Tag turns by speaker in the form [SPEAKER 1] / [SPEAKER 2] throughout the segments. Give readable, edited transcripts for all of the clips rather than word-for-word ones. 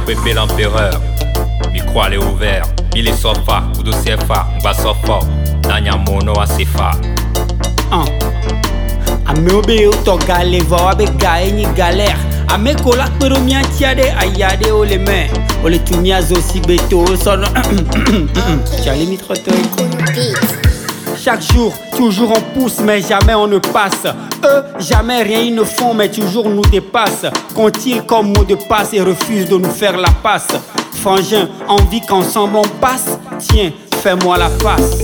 [SPEAKER 1] bébé l'empereur. Micro allé ouvert, il est sofa, ou de CFA, m'ba sofa, nanya mono a CFA.
[SPEAKER 2] Ame obe to gale va abe gae ni galère. Ame kola pero mi antiade ayade o le main. O le tumia zo si beto son. J'allais m'y trotter. Chaque jour, toujours on pousse, mais jamais on ne passe. Eux, jamais rien ils ne font, mais toujours nous dépassent. Comptent-ils comme mot de passe et refusent de nous faire la passe. Frangin, envie qu'ensemble on passe. Tiens, fais-moi la passe.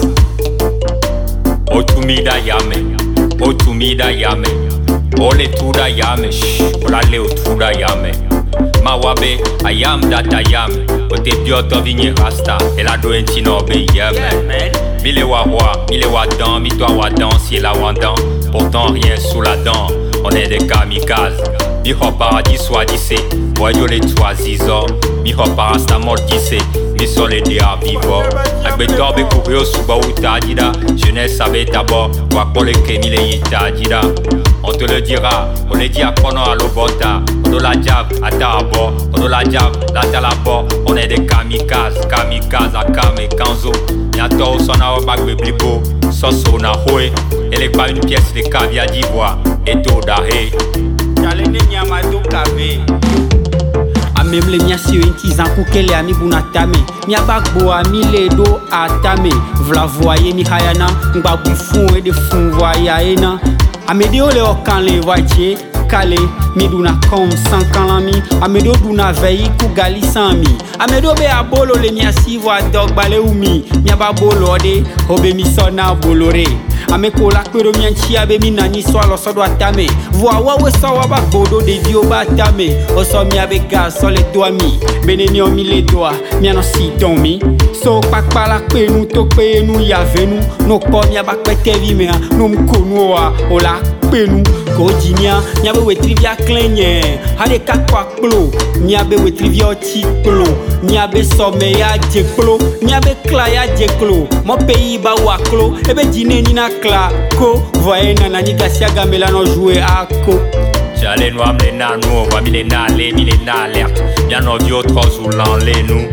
[SPEAKER 1] Otumida yame, otumida yame, ole tuda yame, ola leo tuda yame. Mawabe ayam data yame, ote bioto vigne rasta, ela do entino be yame. Mille wa mille wadan, mi toi wadan, si la wadan, pourtant rien sous la dent, on est des kamikazes. Mi hop paradis soit dissé, voyons les trois zizo, mi hop parastamol dissé, mi sont les déa vivants. Avec torbe courir sous baouta dida, jeunesse savait d'abord, quoi pour les kémi les yita dida. On te le dira, on les dit à kono à l'obota, on de la diable à tabo, on de la diable la talabo, on est des kamikazes, kamikazes à kame kanzo. Niato son a obagwe blibo, soso na hoe, elle est pas une pièce de caviar d'ivoire, et tout d'arrêt.
[SPEAKER 2] Chalene nyamado kabe. Amem le mia si intizan kukele ami bunatame. Mia bakbo ami le do atame. Vla voye mi hayana, ngba bufun e de fun voya ena. Amedeo le okan le voitie. Kale, mi duna kom san kalami. Amedo duna veyi ku gali sami. Amedo be abolo le mia si vo dog bale umi. Mia ba bolo de, obe mi sona bolore. Ame kola kwero mi anchia be mi nani so alo so do atame. Voa wawe so wa ba bodo de dio ba tame. Oso mi abe gas so le doa mi. Bene mi o mi le doa, mi ano si don mi. So pak pala kwe nou to kwe nou yave nou. No ko mi abak pete vi me no mkono wa ola kwe nou. Kojinia, mi abe we trivia klenye. Hade kakwa klo, mi abe we trivia oti klo. Mi abe some ya jeklo, mi abe kla ya jeklo. Mo pays ba waklo, ebe jine ni na kla ko. Voye na nani gasia gamela no jouer ako.
[SPEAKER 1] J'allais nous amener na nous, va mille na les mille na alerte. Bien nos vieux trop sous l'enlé nous.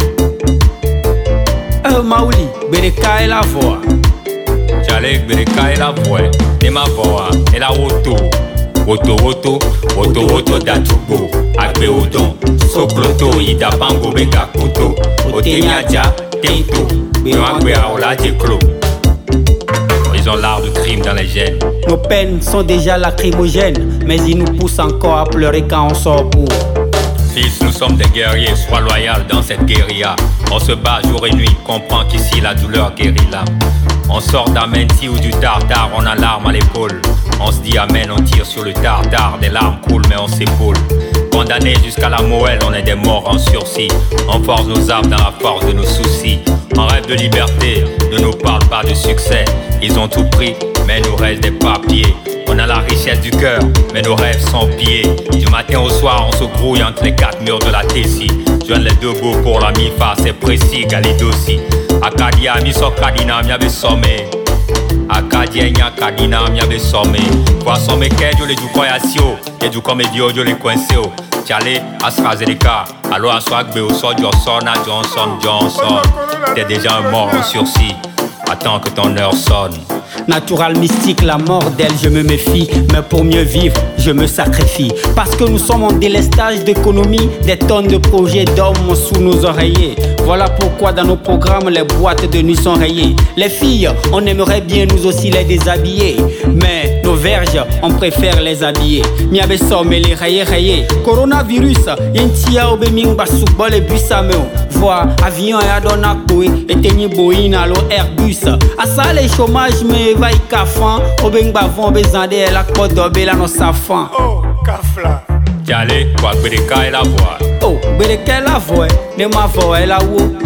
[SPEAKER 2] Mauli, bereka e la voix.
[SPEAKER 1] J'allais bereka e la voix, et ma voix, et la auto. Woto datubo, agbe odon, sokloto, ida pango bega koto, otenyaja, tento, beangbe aola jeklo. Ils ont l'art du crime dans les gènes.
[SPEAKER 2] Nos peines sont déjà lacrymogènes, mais ils nous poussent encore à pleurer quand on sort pour.
[SPEAKER 1] Fils, nous sommes des guerriers, sois loyal dans cette guérilla. On se bat jour et nuit, comprends qu'ici la douleur guérit l'âme. On sort d'Amenti ou du tartare, on a l'arme à l'épaule. On se dit amen, on tire sur le tartare, des larmes coulent mais on s'épaule. Condamnés jusqu'à la moelle, on est des morts en sursis. On force nos âmes dans la force de nos soucis. On rêve de liberté, ne nous parle pas de succès. Ils ont tout pris, mais nous reste des papiers. On a la richesse du cœur, mais nos rêves sont pillés. Du matin au soir, on se grouille entre les quatre murs de la Tessie. Joindre les deux bouts pour la mi-fa, c'est précis, Galidossi. Akadia, mi so kadina, mi abe some. Akadia, nya kadina, mi abe some. Kwa some kejo le du koyasio, et du comme diojo le coinceo. Tiale, AstraZeneca, allo aswagbe au so Johnson, Johnson. T'es déjà un mort en sursis, attends que ton heure sonne.
[SPEAKER 2] Natural mystique, la mort d'elle, je me méfie. Mais pour mieux vivre, je me sacrifie. Parce que nous sommes en délestage d'économie. Des tonnes de projets dorment sous nos oreillers. Voilà pourquoi dans nos programmes, les boîtes de nuit sont rayées. Les filles, on aimerait bien nous aussi les déshabiller. Mais nos verges, on préfère les habiller. Miabe somme les rayés. Coronavirus, yentia obeming basukbol et busameo. Vois, avion et adona koe, et tenye Boeing alo Airbus. Asa les chômages me va y kafan, obeng bavon bezande la kote dobela no safan.
[SPEAKER 3] Oh, kafla.
[SPEAKER 1] Tiale, kwa bereka et la voix.
[SPEAKER 2] Oh, bereka la voix, ne ma voix la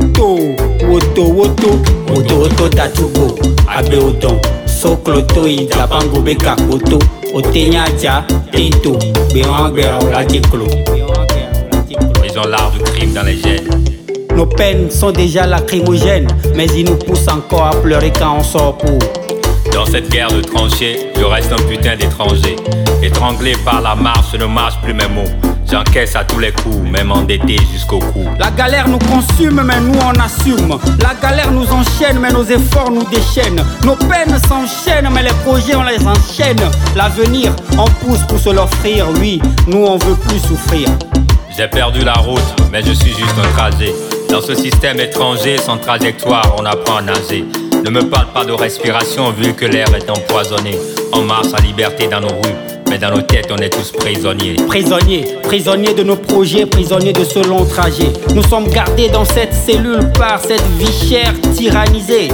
[SPEAKER 2] woto tatubo, abe odon, sokloto ida pango beka koto, otenyaja, tento, beangbe la jeklo.
[SPEAKER 1] Ils ont l'art du crime dans les gènes.
[SPEAKER 2] Nos peines sont déjà lacrymogènes, mais ils nous poussent encore à pleurer quand on sort pour.
[SPEAKER 1] Dans cette guerre de tranchées, je reste un putain d'étranger. Étranglé par la marche, ne marche plus mes mots. J'encaisse à tous les coups, même endetté jusqu'au cou.
[SPEAKER 2] La galère nous consume, mais nous on assume. La galère nous enchaîne, mais nos efforts nous déchaînent. Nos peines s'enchaînent, mais les projets on les enchaîne. L'avenir, on pousse pour se l'offrir. Oui, nous on veut plus souffrir.
[SPEAKER 1] J'ai perdu la route, mais je suis juste un trajet. Dans ce système étranger, sans trajectoire, on apprend à nager. Ne me parle pas de respiration vu que l'air est empoisonné. On marche à liberté dans nos rues, mais dans nos têtes on est tous prisonniers.
[SPEAKER 2] Prisonniers de nos projets, prisonniers de ce long trajet. Nous sommes gardés dans cette cellule par cette vie chère tyrannisée.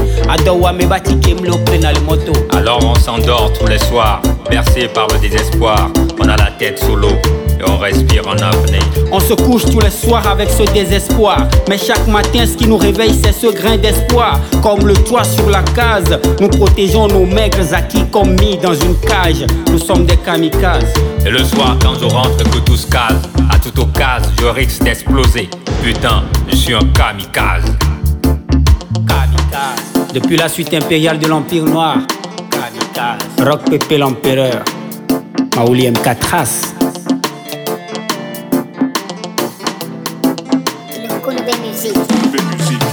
[SPEAKER 1] Alors on s'endort tous les soirs, bercé par le désespoir. On a la tête sous l'eau et on respire en apnée.
[SPEAKER 2] On se couche tous les soirs avec ce désespoir, mais chaque matin ce qui nous réveille c'est ce grain d'espoir. Comme le toit sur la case, nous protégeons nos maigres acquis comme mis dans une cage. Nous sommes des kamikazes.
[SPEAKER 1] Et le soir quand je rentre que tout se case, à toute occasion je risque d'exploser. Putain, je suis un kamikaze.
[SPEAKER 2] Kamikaze. Depuis la suite impériale de l'Empire Noir, kamikaze. Rock Pépé l'Empereur, Maouli M4 Trace.
[SPEAKER 3] Le cours de musique.